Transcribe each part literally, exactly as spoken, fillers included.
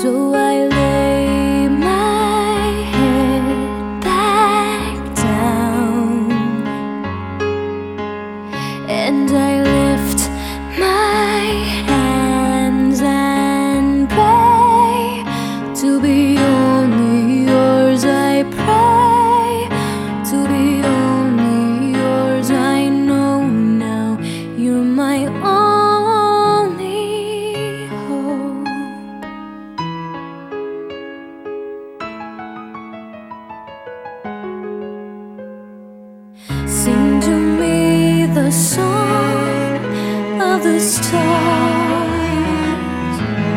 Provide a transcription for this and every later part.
So I lay my head back down and I lift my hands and pray to be only yours. I pray to be only yours. I know now you're my only hope. Sing to me the song of the stars,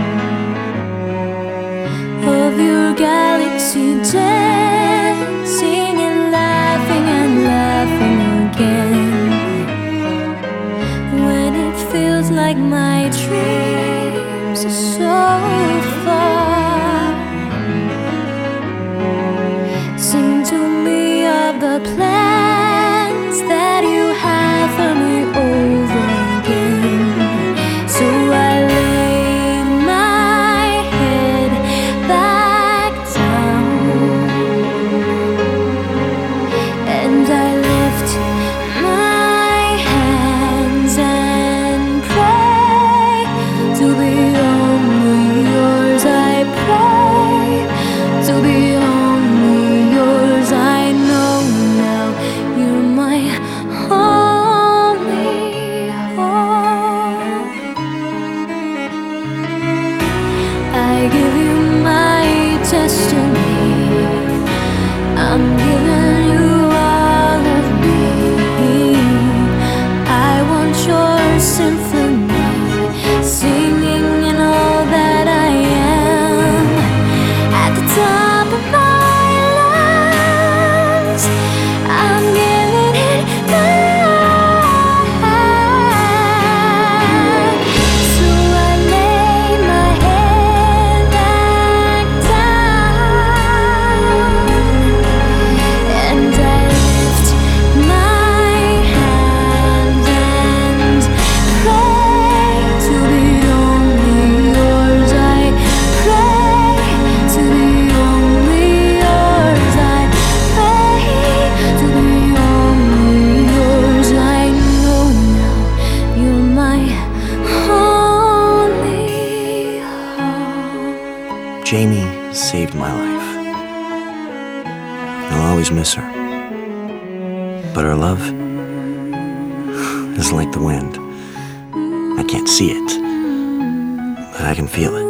of your galaxy dancing and laughing and laughing again. When it feels like my dreams are so far, sing to me of the plans that you have for me over again. So I lay my head back down and I lift my hands and pray to be only yours. I pray to be only yours. I know now you're my only hope. I give you my destiny. I'm giving you all of me. I want your symphony, singing in all that I am. At the top of my lungs, I'm giving it back. So I lay my head back down and I lift my hands and pray to be only yours. I pray to be only yours. I pray to be only yours. I know now you're my only hope. Jamie saved my life. I'll always miss her. But her love is like the wind. I can't see it, but I can feel it.